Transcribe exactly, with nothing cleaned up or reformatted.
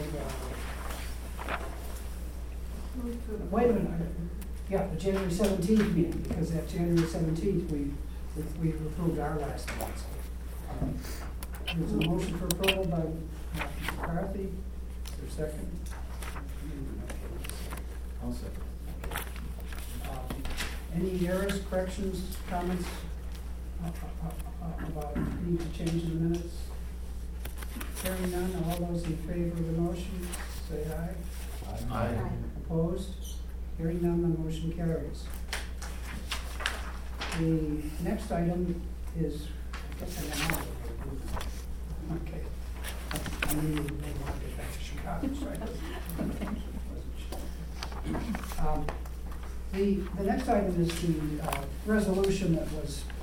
uh, wait a minute, yeah, the January seventeenth meeting, because that January seventeenth, we, we approved our last one, so. um, There's a motion for approval by uh, McCarthy, is there a second? I'll second. Um, Any errors, corrections, comments uh, uh, uh, about need to change in the minutes? Hearing none, all those in favor of the motion, say aye. Aye. Opposed? Hearing none, the motion carries. The next item is, I guess I know. Okay. I knew they wanted to get back to Chicago, so I Um, The, the next item is the uh, resolution that was